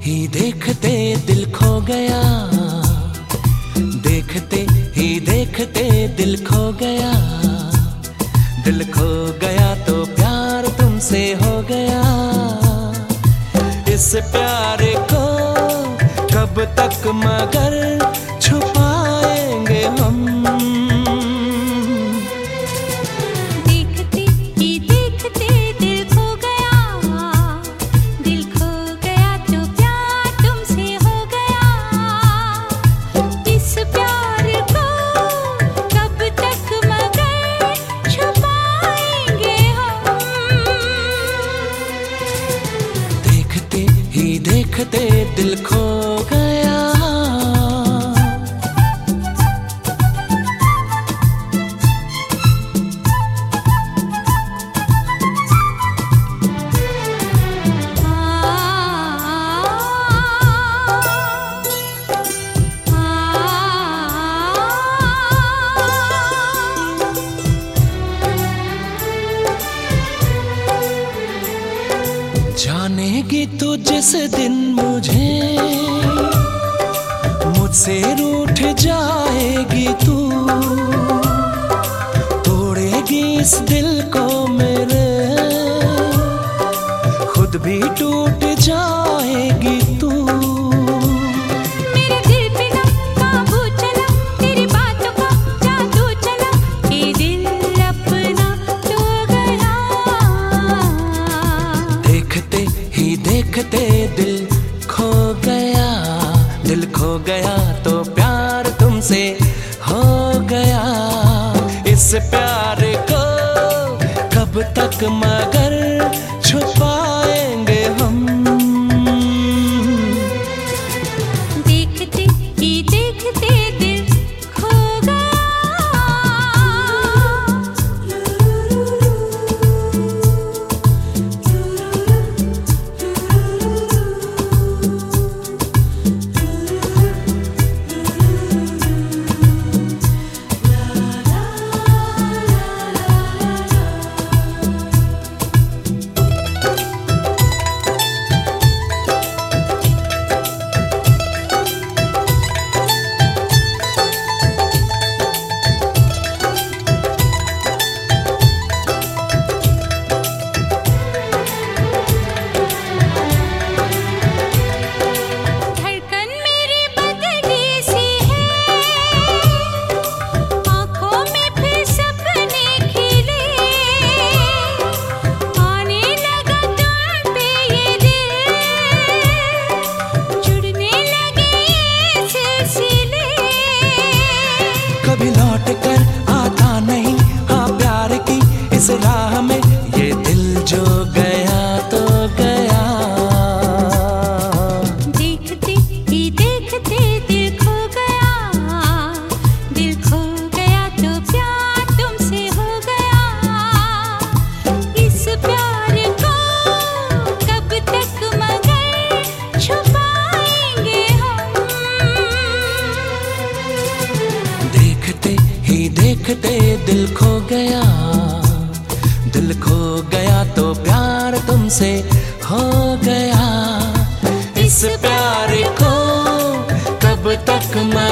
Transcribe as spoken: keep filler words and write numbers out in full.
ही देखते दिल खो गया, देखते ही देखते दिल खो गया। दिल खो गया तो प्यार तुमसे हो गया। इस प्यार को कब तक मगर छुपाएंगे हम। देखते ही देखते दिल खो गया, दिल खो गया तो प्यार तुमसे हो गया। इस प्यार को कब तक मगर छुपाएंगे हम। देखते ही देखते दिल खो गया। जानेगी तू जिस दिन मुझे, मुझसे रूठ जाएगी तू। तोड़ेगी इस दिल को मेरे, खुद भी टूट जाएगी तू। मेरे दिल पे ना काबू चला, तेरी बातों का जादू चला, ये दिल अपना तो गया। देखते ही देखते दिल खो गया। दिल खो गया तो प्यार तुमसे हो गया। इस प्यार को कब तक मगर छुपाएंगे हम। देखते ही देखते दिल खो गया। कभी लौट कर आता नहीं हाँ प्यार की इस राह में। ये दिल जो गया तो गया। देखते ही देखते दिल खो गया, दिल खो गया तो प्यार तुमसे हो गया। इस प्यार को कब तक मगर छुपाएंगे हम। देखते ही देखते दिल खो गया। दिल खो गया तो प्यार तुमसे हो गया। इस प्यार को कब तक